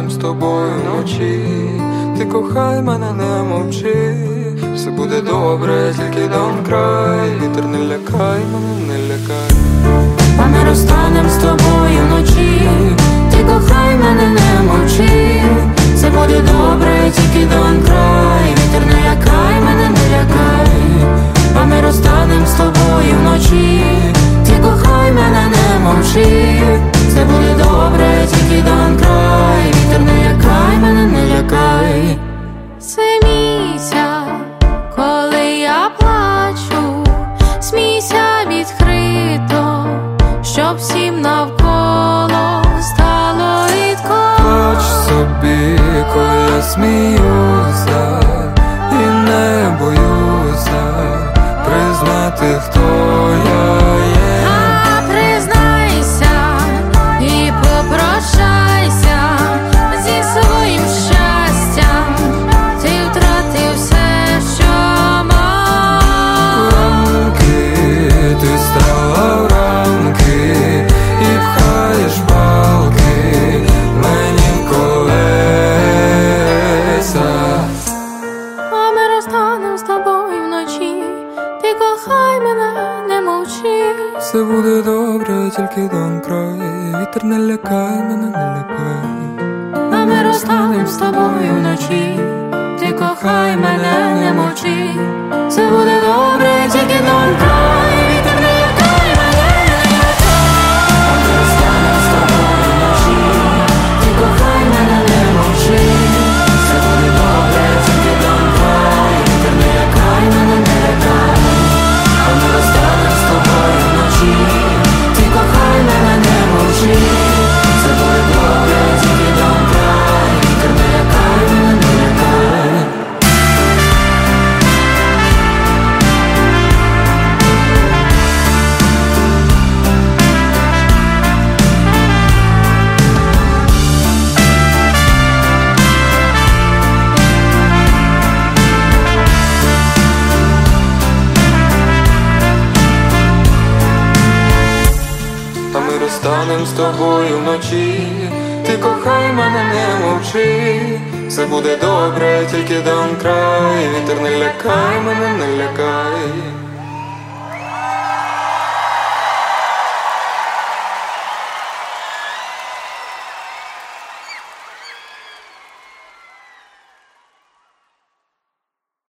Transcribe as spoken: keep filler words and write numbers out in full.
розтанем з тобою вночі. Ти кохай мене, не мовчи, все буде добре, тільки дан край. Вітер не лякай мене, не лякай. А ми розтанем з тобою вночі. Ти кохай мене, не мовчи, все буде добре, тільки дан край. Вітер не лякай мене, не лякай. А ми розтанем з тобою вночі. Ти кохай мене, не мовчи, все буде добре, тільки дан край. Вітер не лякай мене, не лякай. Смійся, коли я плачу, смійся відкрито, щоб всім навколо стало рідко. Плач собі, коли я сміюся, і не боюся признати, хто я є. А признайся і попрощайся зі своїм щастям. Ти втратив все, що мав. Рамки, ти стала в рамки і пхаєш палки мені в колеса. А ми розтанем з тобою вночі. Ти кохай мене, не мовчи. Все буде добре, тільки дан край. Вітер не лякай мене, не лякай. А ми розтанем з тобою вночі. Ти кохай мене, не мовчи. Все буде добре, тільки дан край. Вітер не лякай мене, не лякай. А ми розтанем з тобою вночі. Ти кохай мене, не мовчи. Все буде добре, тільки дан край. Вітер не лякай мене, не лякай. А ми розтанем з тобою вночі. Ти кохай мене, не мовчи. Все буде добре, тільки дан край. Вітер не лякай мене, не лякай. А ми розтанем з тобою вночі. Ти кохай мене, не мовчи, все буде добре, тільки дан край. Вітер не лякай мене, не лякай.